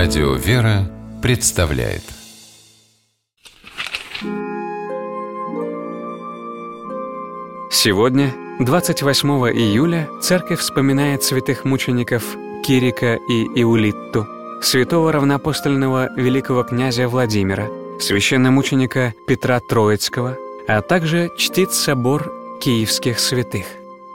Радио «Вера» представляет. Сегодня, 28 июля, Церковь вспоминает святых мучеников Кирика и Иулитту, святого равноапостольного великого князя Владимира, священномученика Петра Троицкого, а также чтит собор киевских святых.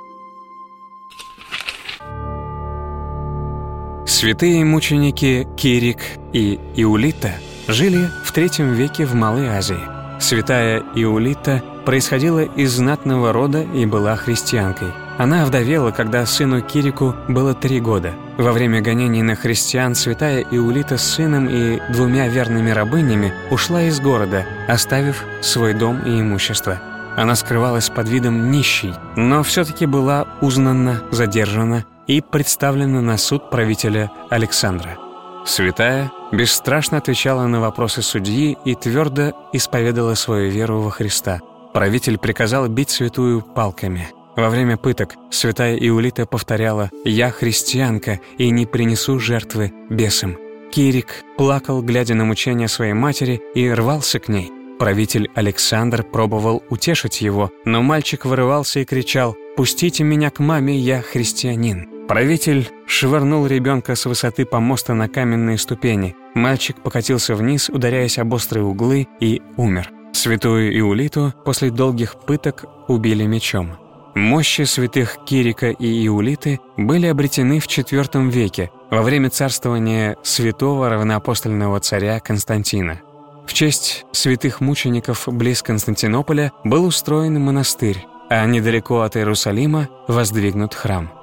Святые мученики Кирик и Иулита жили в III веке в Малой Азии. Святая Иулита происходила из знатного рода и была христианкой. Она овдовела, когда сыну Кирику было 3 года. Во время гонений на христиан святая Иулита с сыном и 2 верными рабынями ушла из города, оставив свой дом и имущество. Она скрывалась под видом нищей, но все-таки была узнана, задержана и представлена на суд правителя Александра. Святая бесстрашно отвечала на вопросы судьи и твердо исповедала свою веру во Христа. Правитель приказал бить святую палками. Во время пыток святая Иулита повторяла: «Я христианка и не принесу жертвы бесам». Кирик плакал, глядя на мучения своей матери, и рвался к ней. Правитель Александр пробовал утешить его, но мальчик вырывался и кричал: «Пустите меня к маме, я христианин». Правитель швырнул ребенка с высоты помоста на каменные ступени. Мальчик покатился вниз, ударяясь об острые углы, и умер. Святую Иулиту после долгих пыток убили мечом. Мощи святых Кирика и Иулиты были обретены в IV веке, во время царствования святого равноапостольного царя Константина. В честь святых мучеников близ Константинополя был устроен монастырь, а недалеко от Иерусалима воздвигнут храм.